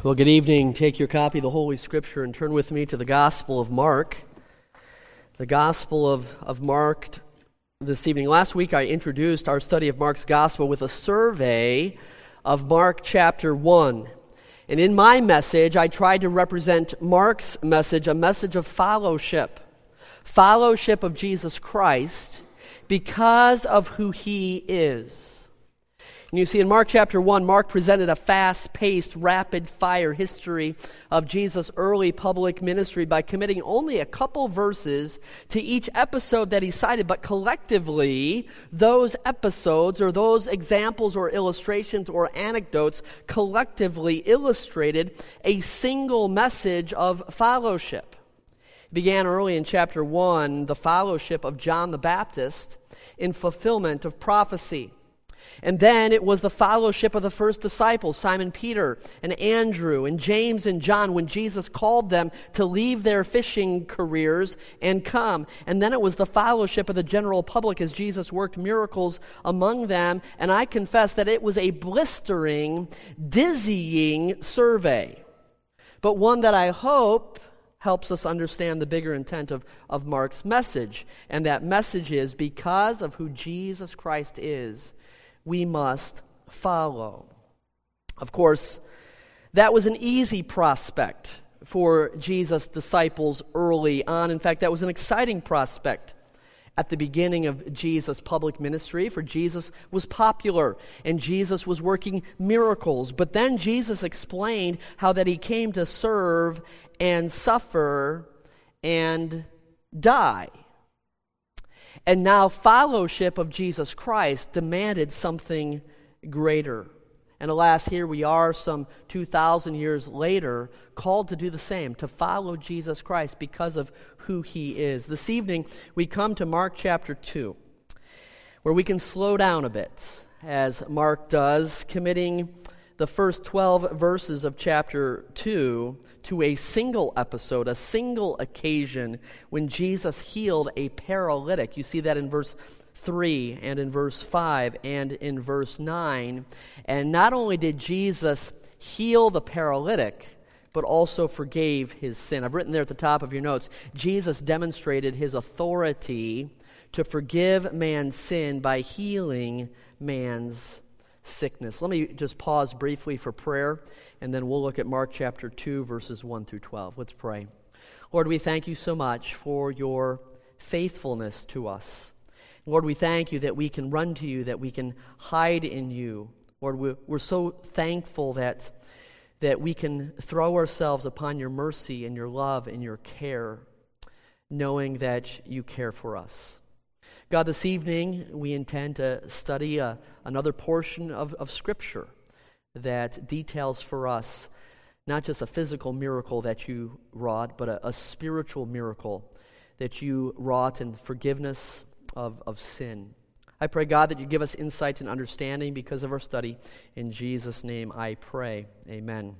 Well, good evening. Take your copy of the Holy Scripture and turn with me to the Gospel of Mark. The Gospel of Mark this evening. Last week I introduced our study of Mark's Gospel with a survey of Mark chapter 1. And in my message, I tried to represent Mark's message, a message of fellowship of Jesus Christ because of who he is. And you see, in Mark chapter 1, Mark presented a fast-paced, rapid-fire history of Jesus' early public ministry by committing only a couple verses to each episode that he cited, but collectively, those episodes or those examples or illustrations or anecdotes collectively illustrated a single message of fellowship. It began early in chapter 1, the fellowship of John the Baptist in fulfillment of prophecy. And then it was the fellowship of the first disciples, Simon Peter and Andrew and James and John, when Jesus called them to leave their fishing careers and come. And then it was the fellowship of the general public as Jesus worked miracles among them. And I confess that it was a blistering, dizzying survey, but one that I hope helps us understand the bigger intent of Mark's message. And that message is, because of who Jesus Christ is, we must follow. Of course, that was an easy prospect for Jesus' disciples early on. In fact, that was an exciting prospect at the beginning of Jesus' public ministry, for Jesus was popular and Jesus was working miracles. But then Jesus explained how that he came to serve and suffer and die. And now fellowship of Jesus Christ demanded something greater. And alas, here we are some 2,000 years later, called to do the same, to follow Jesus Christ because of who he is. This evening, we come to Mark chapter 2, where we can slow down a bit, as Mark does, committing the first 12 verses of chapter 2 to a single episode, a single occasion when Jesus healed a paralytic. You see that in verse 3 and in verse 5 and in verse 9. And not only did Jesus heal the paralytic, but also forgave his sin. I've written there at the top of your notes, Jesus demonstrated his authority to forgive man's sin by healing man's sickness. Let me just pause briefly for prayer, and then we'll look at Mark chapter 2, verses 1 through 12. Let's pray. Lord, we thank you so much for your faithfulness to us. Lord, we thank you that we can run to you, that we can hide in you. Lord, we're so thankful that we can throw ourselves upon your mercy and your love and your care, knowing that you care for us. God, this evening we intend to study another portion of Scripture that details for us not just a physical miracle that you wrought, but a spiritual miracle that you wrought in forgiveness of sin. I pray, God, that you give us insight and understanding because of our study. In Jesus' name I pray. Amen.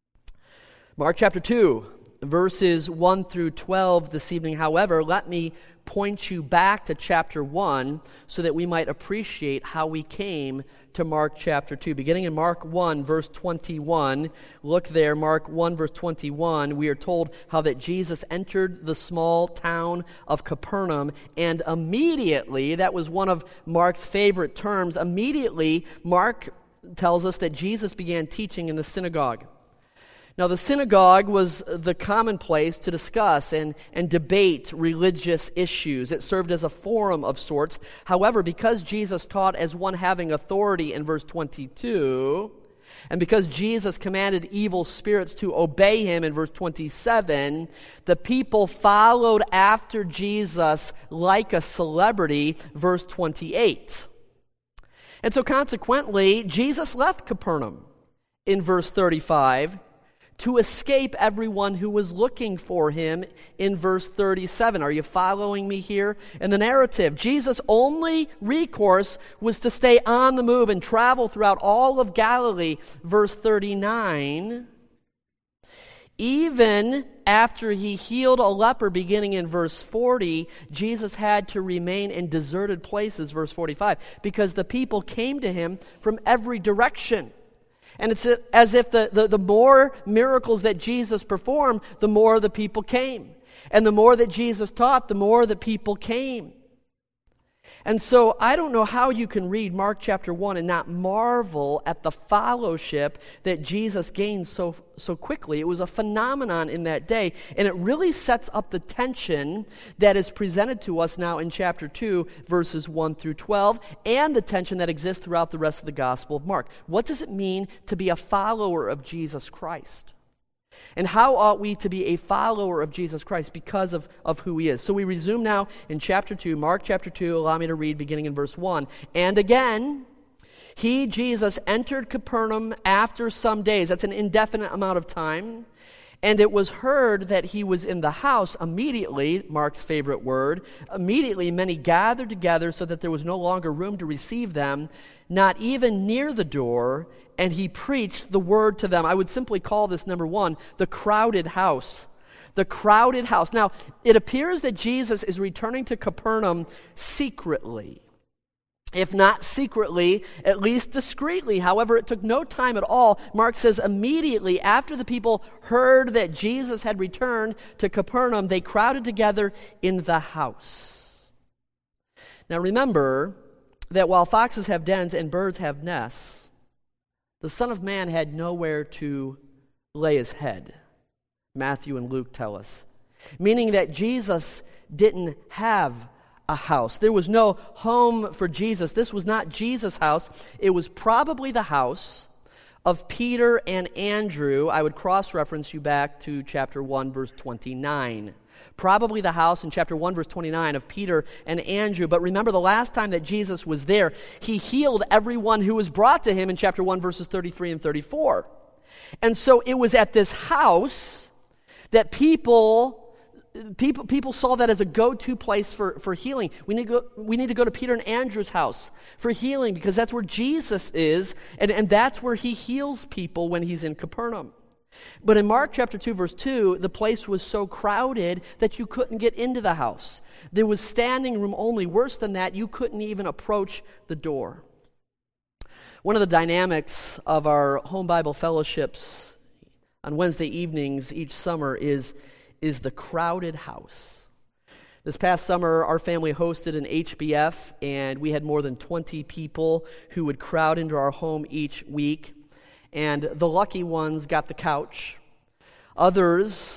Mark chapter 2. Verses 1 through 12 this evening. However, let me point you back to chapter 1 so that we might appreciate how we came to Mark chapter 2. Beginning in Mark 1, verse 21, look there, Mark 1, verse 21, we are told how that Jesus entered the small town of Capernaum, and immediately, that was one of Mark's favorite terms, immediately Mark tells us that Jesus began teaching in the synagogue. Now, the synagogue was the common place to discuss and debate religious issues. It served as a forum of sorts. However, because Jesus taught as one having authority in verse 22, and because Jesus commanded evil spirits to obey him in verse 27, the people followed after Jesus like a celebrity, verse 28. And so consequently, Jesus left Capernaum in verse 35, to escape everyone who was looking for him in verse 37. Are you following me here in the narrative? Jesus' only recourse was to stay on the move and travel throughout all of Galilee, verse 39. Even after he healed a leper beginning in verse 40, Jesus had to remain in deserted places, verse 45, because the people came to him from every direction. And it's as if the more miracles that Jesus performed, the more the people came. And the more that Jesus taught, the more the people came. And so I don't know how you can read Mark chapter 1 and not marvel at the fellowship that Jesus gained so quickly. It was a phenomenon in that day, and it really sets up the tension that is presented to us now in chapter 2, verses 1 through 12, and the tension that exists throughout the rest of the Gospel of Mark. What does it mean to be a follower of Jesus Christ? And how ought we to be a follower of Jesus Christ because of who he is? So we resume now in chapter 2, Mark chapter 2. Allow me to read beginning in verse 1. And again, he, Jesus, entered Capernaum after some days. That's an indefinite amount of time. And it was heard that he was in the house. Immediately, Mark's favorite word, immediately many gathered together so that there was no longer room to receive them, not even near the door, and he preached the word to them. I would simply call this, number one, the crowded house. The crowded house. Now, it appears that Jesus is returning to Capernaum secretly. If not secretly, at least discreetly. However, it took no time at all. Mark says immediately after the people heard that Jesus had returned to Capernaum, they crowded together in the house. Now remember that while foxes have dens and birds have nests, the Son of Man had nowhere to lay his head. Matthew and Luke tell us. Meaning that Jesus didn't have a house. There was no home for Jesus. This was not Jesus' house. It was probably the house of Peter and Andrew. I would cross-reference you back to chapter 1, verse 29. Probably the house in chapter 1, verse 29 of Peter and Andrew. But remember, the last time that Jesus was there, he healed everyone who was brought to him in chapter 1, verses 33 and 34. And so it was at this house that people saw that as a go-to place for healing. We need to go to Peter and Andrew's house for healing because that's where Jesus is, and that's where he heals people when he's in Capernaum. But in Mark chapter 2, verse 2, the place was so crowded that you couldn't get into the house. There was standing room only. Worse than that, you couldn't even approach the door. One of the dynamics of our home Bible fellowships on Wednesday evenings each summer is the crowded house. This past summer, our family hosted an HBF, and we had more than 20 people who would crowd into our home each week. And the lucky ones got the couch. Others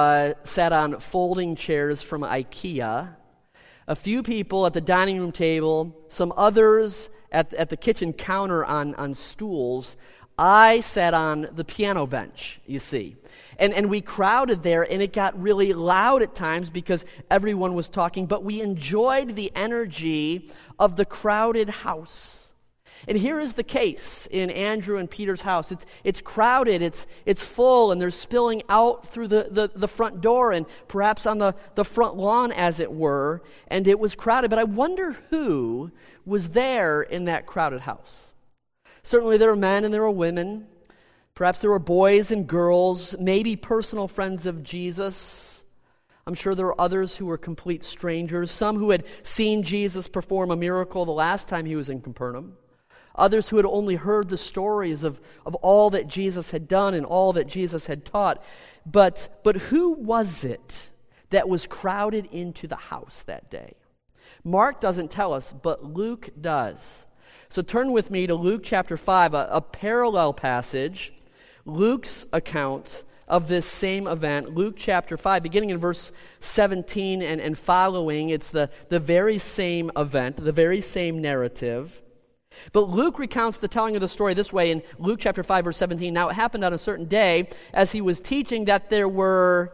sat on folding chairs from IKEA. A few people at the dining room table. Some others at the kitchen counter on stools. I sat on the piano bench, you see. And we crowded there, and it got really loud at times because everyone was talking, but we enjoyed the energy of the crowded house. And here is the case in Andrew and Peter's house. It's crowded, it's full, and they're spilling out through the front door and perhaps on the front lawn, as it were, and it was crowded. But I wonder who was there in that crowded house. Certainly there were men and there were women. Perhaps there were boys and girls, maybe personal friends of Jesus. I'm sure there were others who were complete strangers, some who had seen Jesus perform a miracle the last time he was in Capernaum. Others who had only heard the stories of all that Jesus had done and all that Jesus had taught. But who was it that was crowded into the house that day? Mark doesn't tell us, but Luke does. So turn with me to Luke chapter 5, a parallel passage, Luke's account of this same event. Luke chapter 5, beginning in verse 17 and following, it's the very same event, the very same narrative. But Luke recounts the telling of the story this way in Luke chapter 5, verse 17. Now it happened on a certain day, as he was teaching, that there were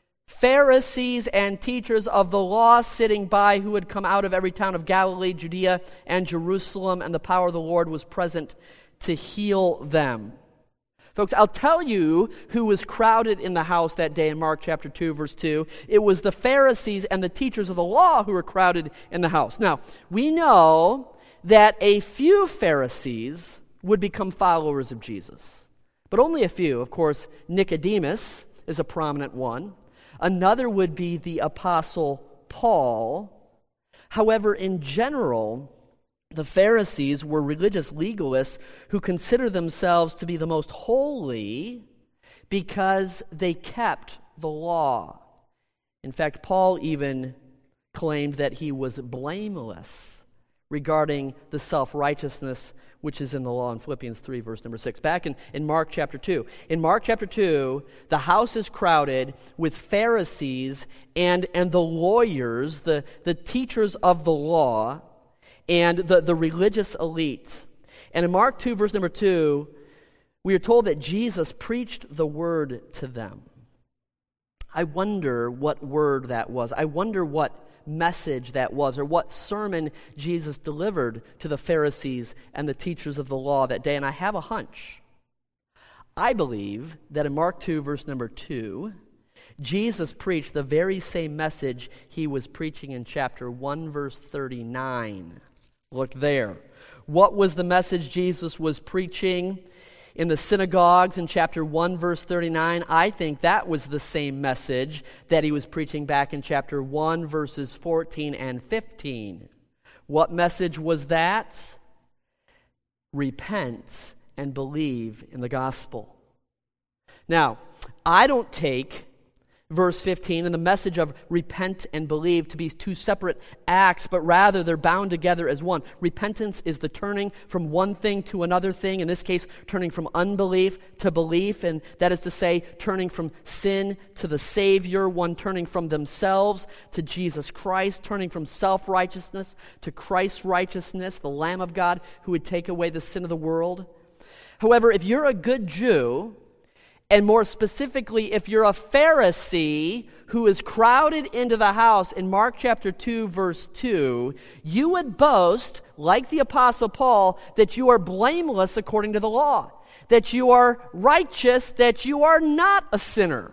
Pharisees and teachers of the law sitting by who had come out of every town of Galilee, Judea, and Jerusalem, and the power of the Lord was present to heal them. Folks, I'll tell you who was crowded in the house that day in Mark chapter 2, verse 2. It was the Pharisees and the teachers of the law who were crowded in the house. Now, we know that a few Pharisees would become followers of Jesus, but only a few. Of course, Nicodemus is a prominent one. Another would be the Apostle Paul. However, in general, The Pharisees were religious legalists who considered themselves to be the most holy because they kept the law. In fact, Paul even claimed that he was blameless regarding the self-righteousness which is in the law in Philippians 3, verse number 6. Back in Mark chapter 2. In Mark chapter 2, the house is crowded with Pharisees and the lawyers, the teachers of the law, and the religious elites. And in Mark 2, verse number 2, we are told that Jesus preached the word to them. I wonder what word that was. I wonder what message that was, or what sermon Jesus delivered to the Pharisees and the teachers of the law that day. And I have a hunch. I believe that in Mark 2, verse number 2, Jesus preached the very same message he was preaching in chapter 1, verse 39. Look there. What was the message Jesus was preaching in the synagogues in chapter 1, verse 39? I think that was the same message that he was preaching back in chapter 1, verses 14 and 15. What message was that? Repent and believe in the gospel. Now, I don't take verse 15 and the message of repent and believe to be two separate acts, but rather they're bound together as one. Repentance is the turning from one thing to another thing, in this case, turning from unbelief to belief, and that is to say, turning from sin to the Savior, one turning from themselves to Jesus Christ, turning from self-righteousness to Christ's righteousness, the Lamb of God who would take away the sin of the world. However, if you're a good Jew, and more specifically, if you're a Pharisee who is crowded into the house in Mark chapter 2, verse 2, you would boast, like the Apostle Paul, that you are blameless according to the law, that you are righteous, that you are not a sinner.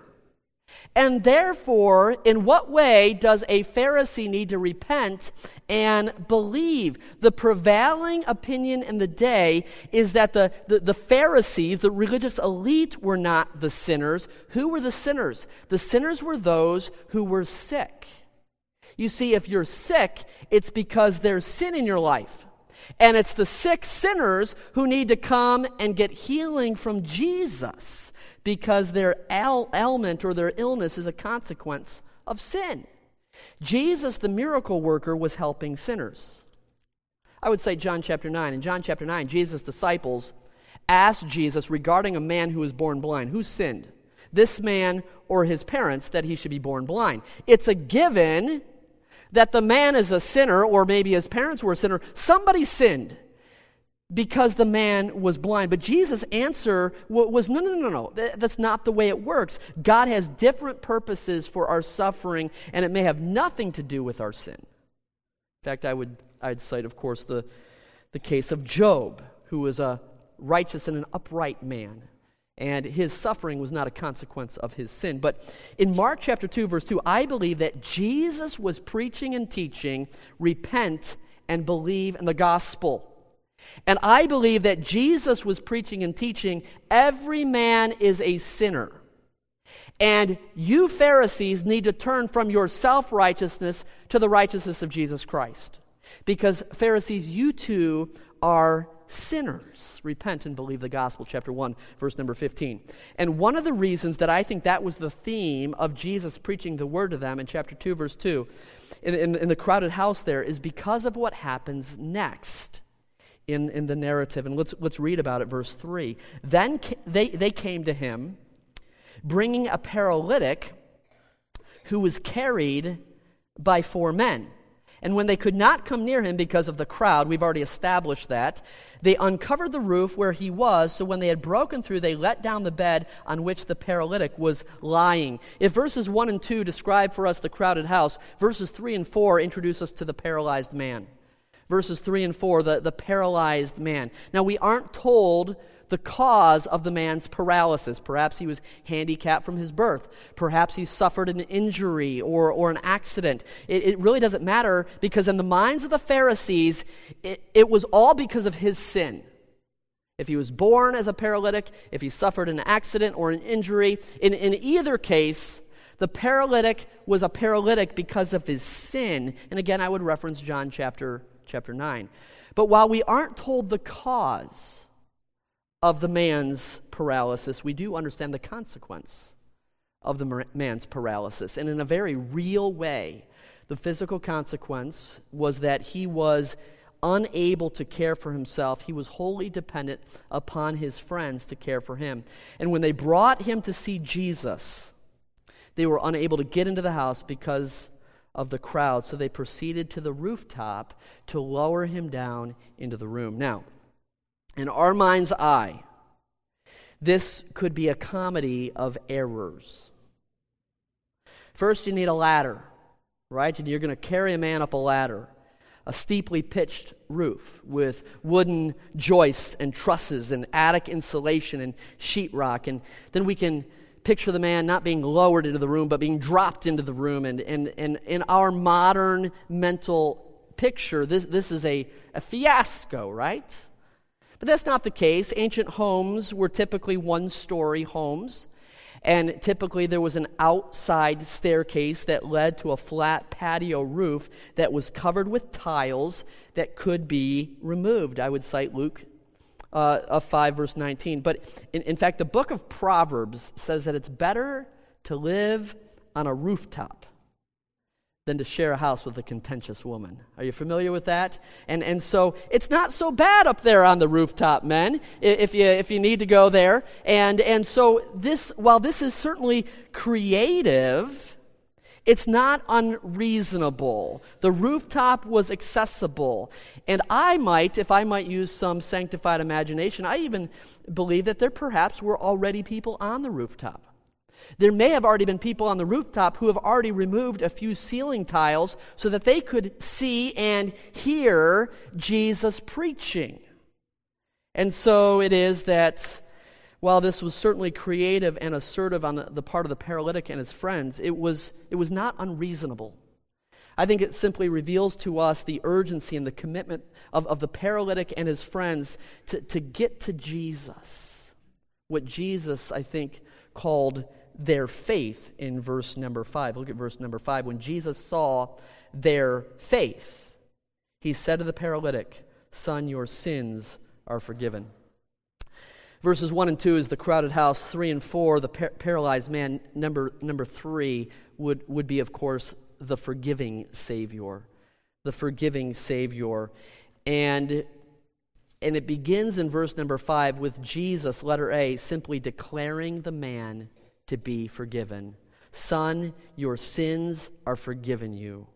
And therefore, in what way does a Pharisee need to repent and believe? The prevailing opinion in the day is that the Pharisees, the religious elite, were not the sinners. Who were the sinners? The sinners were those who were sick. You see, if you're sick, it's because there's sin in your life. And it's the sick sinners who need to come and get healing from Jesus, because their ailment or their illness is a consequence of sin. Jesus, the miracle worker, was helping sinners. I would say John chapter 9. In John chapter 9, Jesus' disciples asked Jesus regarding a man who was born blind. Who sinned? This man or his parents that he should be born blind? It's a given that the man is a sinner, or maybe his parents were a sinner. Somebody sinned because the man was blind. But Jesus' answer was, no. That's not the way it works. God has different purposes for our suffering, and it may have nothing to do with our sin. In fact, I'd cite, of course, the case of Job, who was a righteous and an upright man, and his suffering was not a consequence of his sin. But in Mark chapter 2, verse 2, I believe that Jesus was preaching and teaching, repent and believe in the gospel. And I believe that Jesus was preaching and teaching, every man is a sinner. And you Pharisees need to turn from your self-righteousness to the righteousness of Jesus Christ. Because Pharisees, you too are sinners. Repent and believe the gospel, chapter 1, verse number 15. And one of the reasons that I think that was the theme of Jesus preaching the word to them in chapter 2, verse 2, in the crowded house there, is because of what happens next in the narrative. And let's read about it, verse 3. Then they came to him, bringing a paralytic who was carried by 4 men. And when they could not come near him because of the crowd, we've already established that, they uncovered the roof where he was, so when they had broken through, they let down the bed on which the paralytic was lying. If verses 1 and 2 describe for us the crowded house, verses 3 and 4 introduce us to the paralyzed man. Verses 3 and 4, the paralyzed man. Now, we aren't told the cause of the man's paralysis. Perhaps he was handicapped from his birth. Perhaps he suffered an injury or an accident. It really doesn't matter, because in the minds of the Pharisees, it was all because of his sin. If he was born as a paralytic, if he suffered an accident or an injury, in either case, the paralytic was a paralytic because of his sin. And again, I would reference John chapter chapter 9. But while we aren't told the cause of the man's paralysis, we do understand the consequence of the man's paralysis. And in a very real way, the physical consequence was that he was unable to care for himself. He was wholly dependent upon his friends to care for him. And when they brought him to see Jesus, they were unable to get into the house because of the crowd, so they proceeded to the rooftop to lower him down into the room. Now, in our mind's eye, this could be a comedy of errors. First, you need a ladder, right? And you're going to carry a man up a ladder, a steeply pitched roof with wooden joists and trusses and attic insulation and sheetrock. And then we can picture the man not being lowered into the room, but being dropped into the room. And in our modern mental picture, this is a fiasco, right? But that's not the case. Ancient homes were typically one-story homes. And typically there was an outside staircase that led to a flat patio roof that was covered with tiles that could be removed. I would cite Luke 5, verse 19. But in fact, the book of Proverbs says that it's better to live on a rooftop than to share a house with a contentious woman. Are you familiar with that? And so it's not so bad up there on the rooftop, men, if you need to go there. And so this, while this is certainly creative, it's not unreasonable. The rooftop was accessible. And if I might use some sanctified imagination, I even believe that there perhaps were already people on the rooftop. There may have already been people on the rooftop who have already removed a few ceiling tiles so that they could see and hear Jesus preaching. And so it is that while this was certainly creative and assertive on the part of the paralytic and his friends, it was not unreasonable. I think it simply reveals to us the urgency and the commitment of the paralytic and his friends to get to Jesus. What Jesus, I think, called their faith in verse number 5. Look at verse number 5. When Jesus saw their faith, he said to the paralytic, "Son, your sins are forgiven." Verses 1 and 2 is the crowded house. 3 and 4, the paralyzed man. Number 3 would be, of course, the forgiving Savior. The forgiving Savior. And it begins in verse number 5 with Jesus, letter A, simply declaring the man to be forgiven. Son, your sins are forgiven you.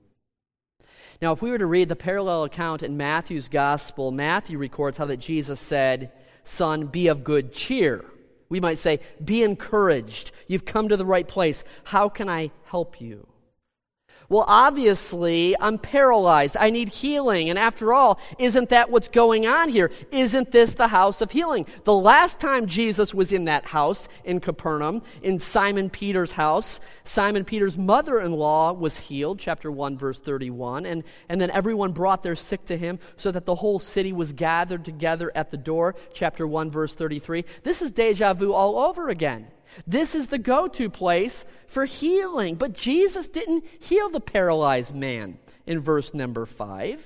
Now, if we were to read the parallel account in Matthew's gospel, Matthew records how that Jesus said, "Son, be of good cheer." We might say, "Be encouraged. You've come to the right place. How can I help you?" Well, obviously, I'm paralyzed. I need healing. And after all, isn't that what's going on here? Isn't this the house of healing? The last time Jesus was in that house in Capernaum, in Simon Peter's house, Simon Peter's mother-in-law was healed, chapter 1, verse 31. And then everyone brought their sick to him so that the whole city was gathered together at the door, chapter 1, verse 33. This is deja vu all over again. This is the go-to place for healing. But Jesus didn't heal the paralyzed man in verse number 5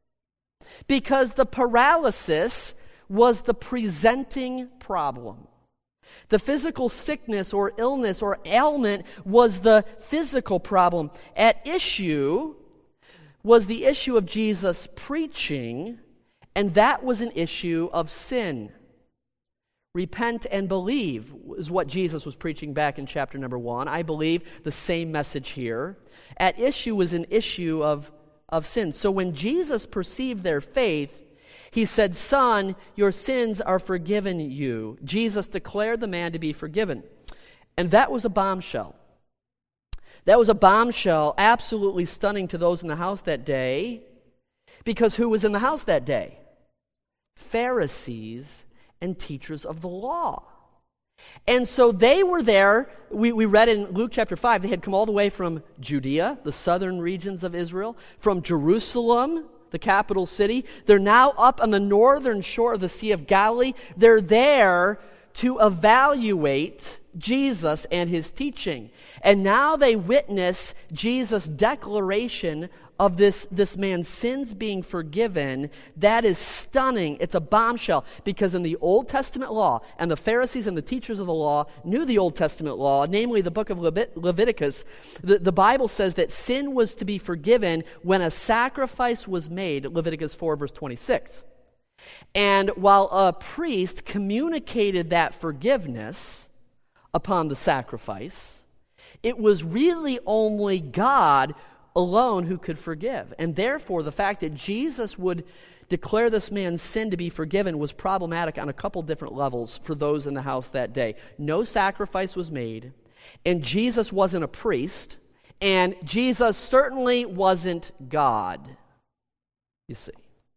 because the paralysis was the presenting problem. The physical sickness or illness or ailment was the physical problem. At issue was the issue of Jesus preaching, and that was an issue of sin. Repent and believe is what Jesus was preaching back in chapter number 1. I believe the same message here. At issue was an issue of sin. So when Jesus perceived their faith, he said, "Son, your sins are forgiven you." Jesus declared the man to be forgiven. And that was a bombshell. That was a bombshell absolutely stunning to those in the house that day. Because who was in the house that day? Pharisees and teachers of the law. And so they were there. We read in Luke chapter 5, they had come all the way from Judea, the southern regions of Israel, from Jerusalem, the capital city. They're now up on the northern shore of the Sea of Galilee. They're there to evaluate Jesus and his teaching. And now they witness Jesus' declaration of this man's sins being forgiven, that is stunning. It's a bombshell, because in the Old Testament law, and the Pharisees and the teachers of the law knew the Old Testament law, namely the book of Leviticus, the Bible says that sin was to be forgiven when a sacrifice was made, Leviticus 4, verse 26. And while a priest communicated that forgiveness upon the sacrifice, it was really only God alone who could forgive. And therefore, the fact that Jesus would declare this man's sin to be forgiven was problematic on a couple different levels for those in the house that day. No sacrifice was made, and Jesus wasn't a priest, and Jesus certainly wasn't God, you see.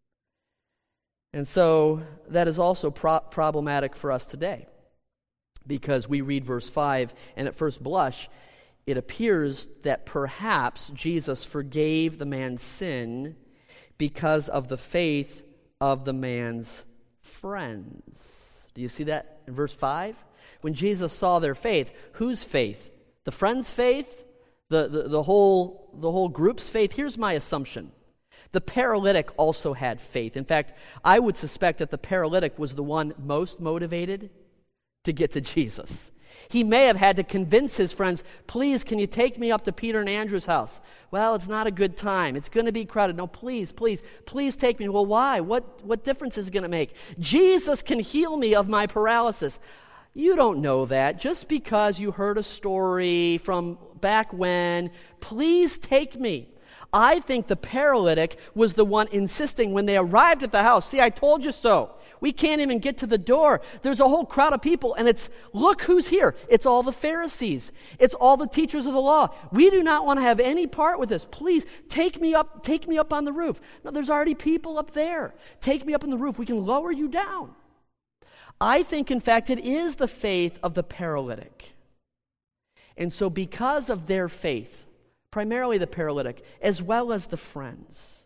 And so that is also problematic for us today, because we read verse 5, and at first blush, it appears that perhaps Jesus forgave the man's sin because of the faith of the man's friends. Do you see that in verse 5? When Jesus saw their faith, whose faith? The friends' faith? The whole group's faith? Here's my assumption. The paralytic also had faith. In fact, I would suspect that the paralytic was the one most motivated to get to Jesus. He may have had to convince his friends, please, can you take me up to Peter and Andrew's house? Well, it's not a good time. It's going to be crowded. No, please take me. Well, why? What difference is it going to make? Jesus can heal me of my paralysis. You don't know that. Just because you heard a story from back when, please take me. I think the paralytic was the one insisting when they arrived at the house. See, I told you so. We can't even get to the door. There's a whole crowd of people, and look who's here. It's all the Pharisees. It's all the teachers of the law. We do not want to have any part with this. Please, take me up on the roof. No, there's already people up there. Take me up on the roof. We can lower you down. I think, in fact, it is the faith of the paralytic. And so because of their faith, primarily the paralytic, as well as the friends,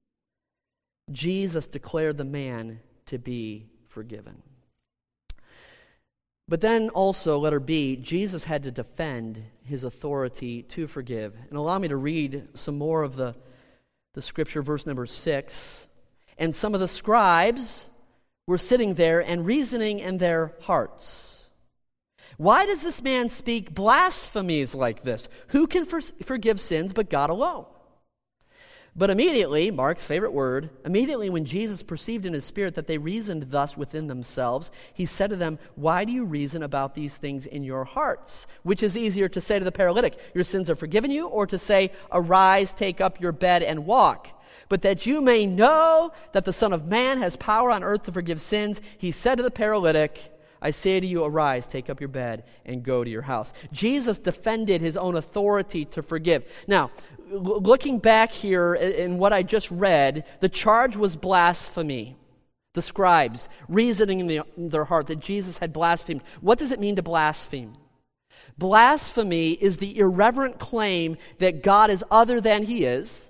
Jesus declared the man to be forgiven. But then also, letter B, Jesus had to defend his authority to forgive. And allow me to read some more of the scripture, verse number 6. And some of the scribes were sitting there and reasoning in their hearts, why does this man speak blasphemies like this? Who can forgive sins but God alone? But immediately, Mark's favorite word, immediately when Jesus perceived in his spirit that they reasoned thus within themselves, he said to them, why do you reason about these things in your hearts? Which is easier to say to the paralytic, your sins are forgiven you, or to say, arise, take up your bed and walk? But that you may know that the Son of Man has power on earth to forgive sins, he said to the paralytic, I say to you, arise, take up your bed, and go to your house. Jesus defended his own authority to forgive. Now, looking back here in what I just read, the charge was blasphemy. The scribes reasoning in their heart that Jesus had blasphemed. What does it mean to blaspheme? Blasphemy is the irreverent claim that God is other than he is.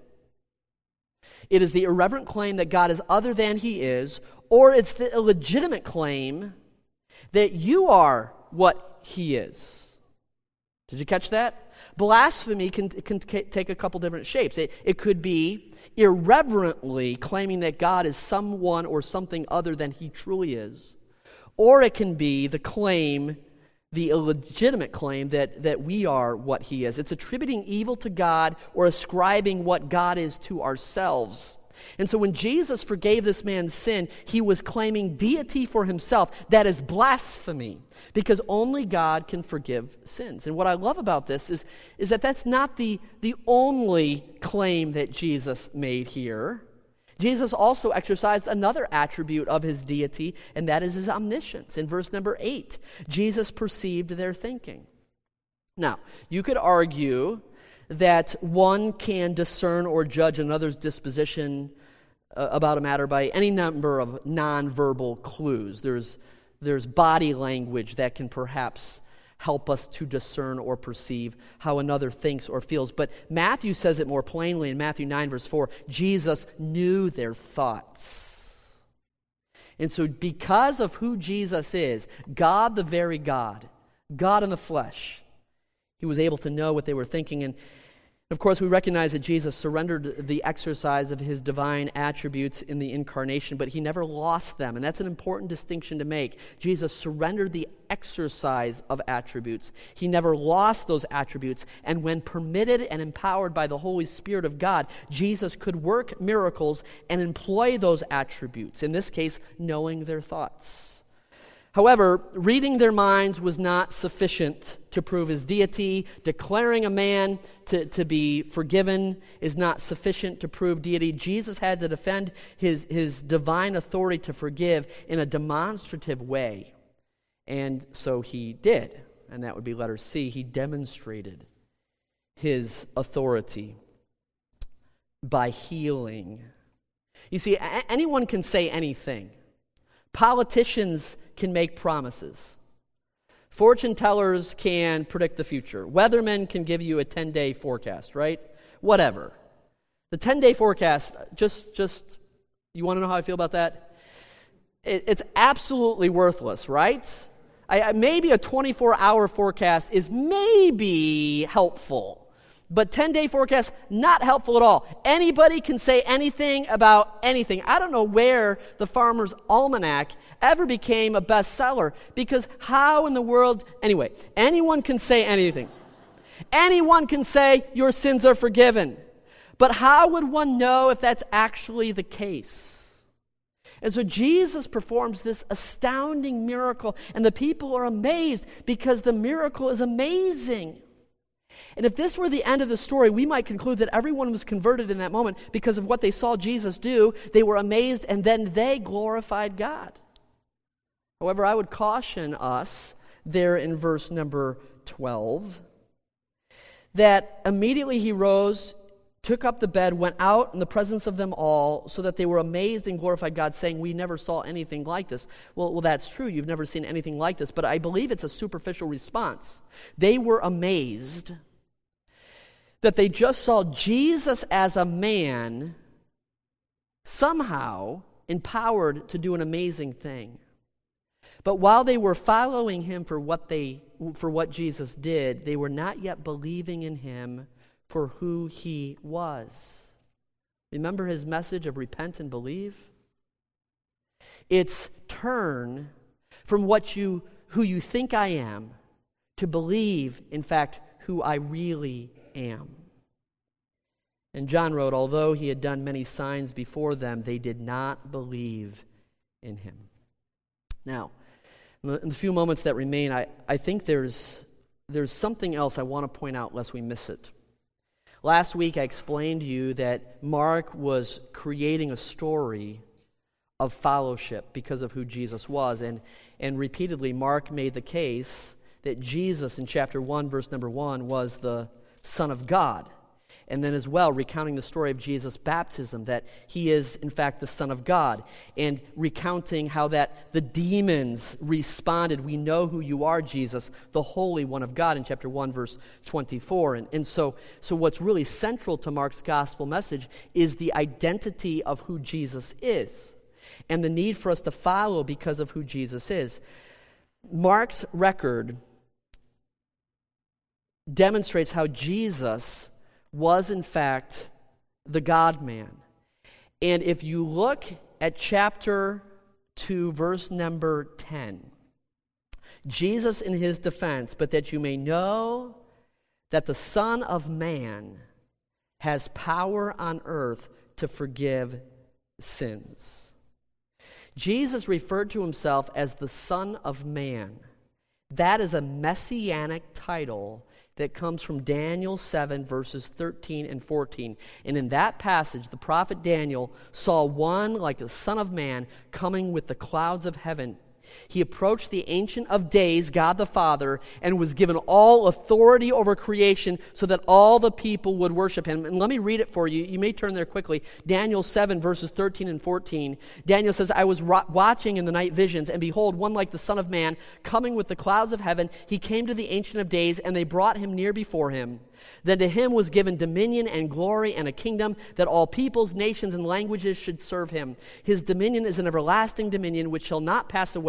It is the irreverent claim that God is other than he is, or it's the illegitimate claim that you are what he is. Did you catch that? Blasphemy can take a couple different shapes. It could be irreverently claiming that God is someone or something other than he truly is. Or it can be the illegitimate claim that we are what he is. It's attributing evil to God or ascribing what God is to ourselves. And so when Jesus forgave this man's sin, he was claiming deity for himself. That is blasphemy, because only God can forgive sins. And what I love about this is that that's not the only claim that Jesus made here. Jesus also exercised another attribute of his deity, and that is his omniscience. In verse number 8, Jesus perceived their thinking. Now, you could argue that one can discern or judge another's disposition about a matter by any number of nonverbal clues. There's body language that can perhaps help us to discern or perceive how another thinks or feels. But Matthew says it more plainly in Matthew 9, verse 4. Jesus knew their thoughts. And so because of who Jesus is, God the very God, God in the flesh, he was able to know what they were thinking. And Of course, we recognize that Jesus surrendered the exercise of his divine attributes in the incarnation, but he never lost them, and that's an important distinction to make. Jesus surrendered the exercise of attributes. He never lost those attributes, and when permitted and empowered by the Holy Spirit of God, Jesus could work miracles and employ those attributes, in this case, knowing their thoughts. However, reading their minds was not sufficient to prove his deity. Declaring a man to be forgiven is not sufficient to prove deity. Jesus had to defend his divine authority to forgive in a demonstrative way. And so he did. And that would be letter C. He demonstrated his authority by healing. You see, anyone can say anything. Politicians can make promises. Fortune tellers can predict the future. Weathermen can give you a 10-day forecast, right? Whatever. The 10-day forecast, just you want to know how I feel about that? It's absolutely worthless, right? Maybe a 24-hour forecast is maybe helpful. But 10-day forecast, not helpful at all. Anybody can say anything about anything. I don't know where the Farmer's Almanac ever became a bestseller, because how in the world... Anyway, anyone can say anything. Anyone can say your sins are forgiven. But how would one know if that's actually the case? And so Jesus performs this astounding miracle, and the people are amazed because the miracle is amazing. And if this were the end of the story, we might conclude that everyone was converted in that moment because of what they saw Jesus do. They were amazed, and then they glorified God. However, I would caution us there in verse number 12 that immediately he rose, took up the bed, went out in the presence of them all, so that they were amazed and glorified God, saying, "We never saw anything like this." Well, that's true. You've never seen anything like this, but I believe it's a superficial response. They were amazed that they just saw Jesus as a man somehow empowered to do an amazing thing. But while they were following him for what Jesus did, they were not yet believing in him for who he was. Remember his message of repent and believe? It's turn from who you think I am to believe, in fact, who I really am. And John wrote, although he had done many signs before them, they did not believe in him. Now, in the few moments that remain, I think there's something else I want to point out lest we miss it. Last week I explained to you that Mark was creating a story of fellowship because of who Jesus was. And repeatedly Mark made the case that Jesus in chapter 1, verse number 1, was the Son of God. And then as well, recounting the story of Jesus' baptism, that he is, in fact, the Son of God. And recounting how that the demons responded, "We know who you are, Jesus, the Holy One of God," in chapter 1, verse 24. And so what's really central to Mark's gospel message is the identity of who Jesus is, and the need for us to follow because of who Jesus is. Mark's record demonstrates how Jesus was, in fact, the God-man. And if you look at chapter 2, verse number 10, Jesus in his defense, "But that you may know that the Son of Man has power on earth to forgive sins." Jesus referred to himself as the Son of Man. That is a messianic title that comes from Daniel 7, verses 13 and 14. And in that passage, the prophet Daniel saw one like the Son of Man coming with the clouds of heaven. He approached the Ancient of Days, God the Father, and was given all authority over creation so that all the people would worship him. And let me read it for you. You may turn there quickly. Daniel 7, verses 13 and 14. Daniel says, "I was watching in the night visions, and behold, one like the Son of Man, coming with the clouds of heaven. He came to the Ancient of Days, and they brought him near before him. Then to him was given dominion and glory and a kingdom, that all peoples, nations, and languages should serve him. His dominion is an everlasting dominion which shall not pass away,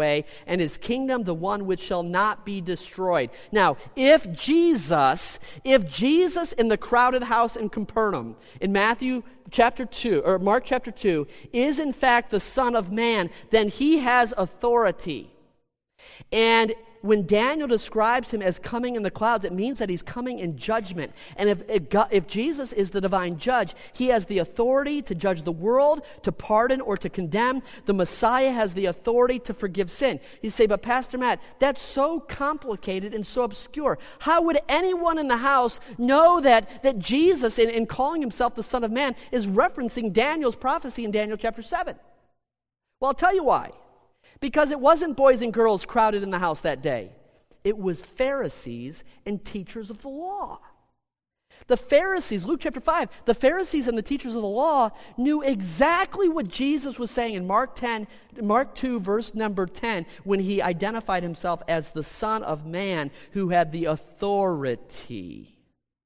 away, and his kingdom the one which shall not be destroyed. Now, if Jesus in the crowded house in Capernaum, in Matthew chapter 2, or Mark chapter 2, is in fact the Son of Man, then he has authority. And when Daniel describes him as coming in the clouds, it means that he's coming in judgment. And if Jesus is the divine judge, he has the authority to judge the world, to pardon or to condemn. The Messiah has the authority to forgive sin. You say, but Pastor Matt, that's so complicated and so obscure. How would anyone in the house know that Jesus, in calling himself the Son of Man, is referencing Daniel's prophecy in Daniel chapter 7? Well, I'll tell you why. Because it wasn't boys and girls crowded in the house that day. It was Pharisees and teachers of the law. The Pharisees, Luke chapter 5, the Pharisees and the teachers of the law knew exactly what Jesus was saying in Mark 2, verse number 10, when he identified himself as the Son of Man who had the authority.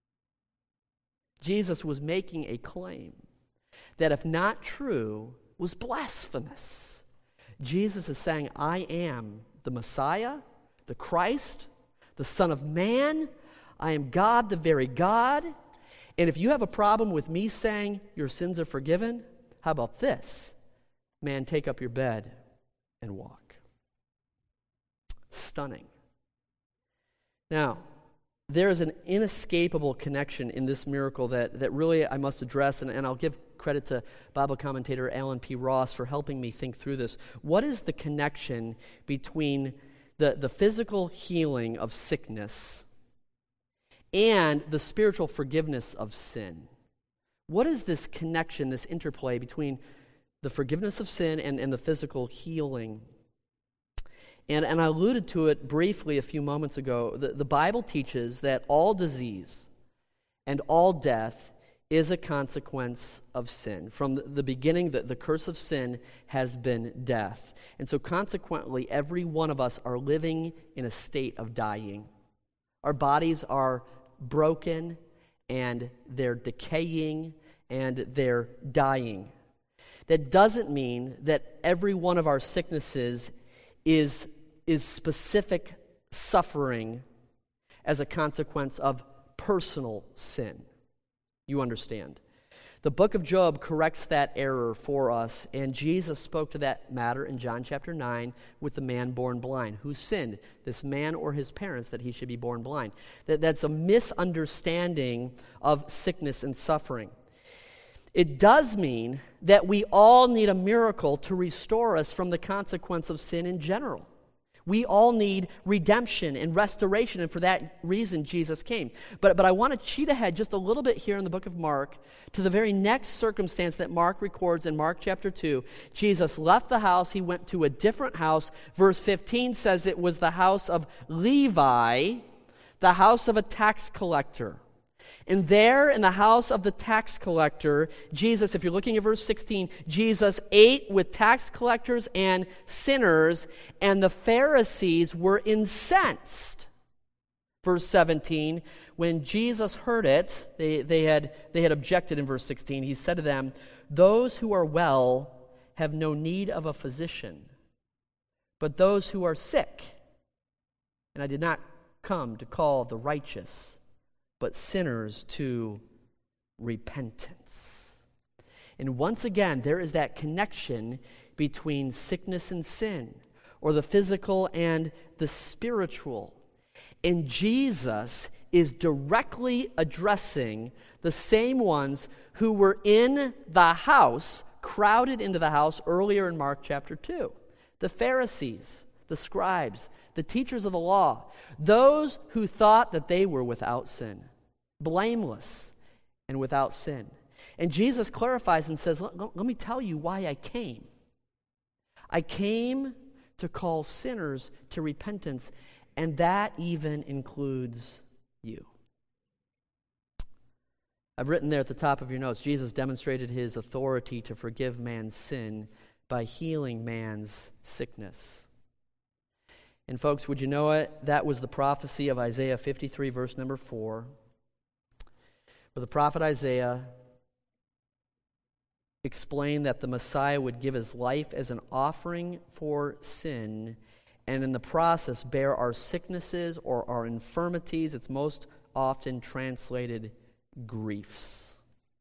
Jesus was making a claim that, if not true, was blasphemous. Jesus is saying, I am the Messiah, the Christ, the Son of Man. I am God, the very God. And if you have a problem with me saying your sins are forgiven, how about this? Man, take up your bed and walk. Stunning. Now, there is an inescapable connection in this miracle that really I must address, and I'll give credit to Bible commentator Alan P. Ross for helping me think through this. What is the connection between the physical healing of sickness and the spiritual forgiveness of sin? What is this connection, this interplay between the forgiveness of sin and the physical healing? And I alluded to it briefly a few moments ago. The Bible teaches that all disease and all death is a consequence of sin. From the beginning, the curse of sin has been death. And so consequently, every one of us are living in a state of dying. Our bodies are broken, and they're decaying, and they're dying. That doesn't mean that every one of our sicknesses is specific suffering as a consequence of personal sin. You understand. The book of Job corrects that error for us, and Jesus spoke to that matter in John chapter 9 with the man born blind. Who sinned, this man or his parents, that he should be born blind? That's a misunderstanding of sickness and suffering. It does mean that we all need a miracle to restore us from the consequence of sin in general. We all need redemption and restoration, and for that reason, Jesus came. But I want to cheat ahead just a little bit here in the book of Mark to the very next circumstance that Mark records in Mark chapter 2. Jesus left the house. He went to a different house. Verse 15 says it was the house of Levi, the house of a tax collector. And there in the house of the tax collector, Jesus, if you're looking at verse 16, Jesus ate with tax collectors and sinners, and the Pharisees were incensed. Verse 17, when Jesus heard it, they had objected in verse 16. He said to them, "Those who are well have no need of a physician, but those who are sick. And I did not come to call the righteous, but sinners to repentance." And once again, there is that connection between sickness and sin, or the physical and the spiritual. And Jesus is directly addressing the same ones who were in the house, crowded into the house earlier in Mark chapter 2. The Pharisees, the scribes, the teachers of the law, those who thought that they were without sin, blameless and without sin. And Jesus clarifies and says, let me tell you why I came. I came to call sinners to repentance, and that even includes you. I've written there at the top of your notes, Jesus demonstrated his authority to forgive man's sin by healing man's sickness. And folks, would you know it? That was the prophecy of Isaiah 53, verse number 4. Where the prophet Isaiah explained that the Messiah would give his life as an offering for sin, and in the process bear our sicknesses or our infirmities. It's most often translated griefs.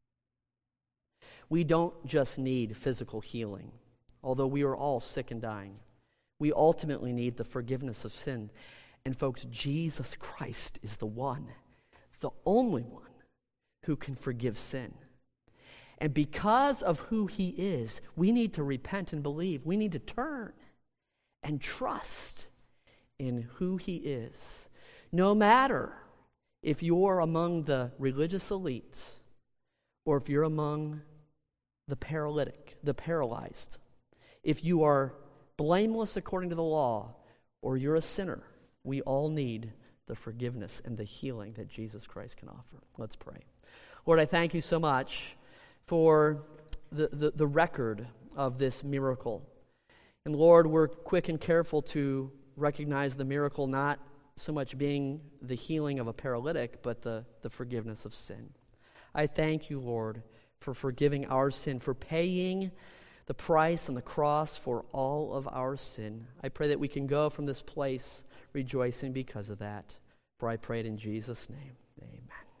We don't just need physical healing, although we are all sick and dying. We ultimately need the forgiveness of sin. And folks, Jesus Christ is the one, the only one, who can forgive sin. And because of who he is, we need to repent and believe. We need to turn and trust in who he is. No matter if you're among the religious elites or if you're among the paralytic, the paralyzed, if you are blameless according to the law or you're a sinner, we all need the forgiveness and the healing that Jesus Christ can offer. Let's pray. Lord, I thank you so much for the record of this miracle. And Lord, we're quick and careful to recognize the miracle not so much being the healing of a paralytic, but the forgiveness of sin. I thank you, Lord, for forgiving our sin, for paying the price on the cross for all of our sin. I pray that we can go from this place rejoicing because of that. For I pray it in Jesus' name. Amen.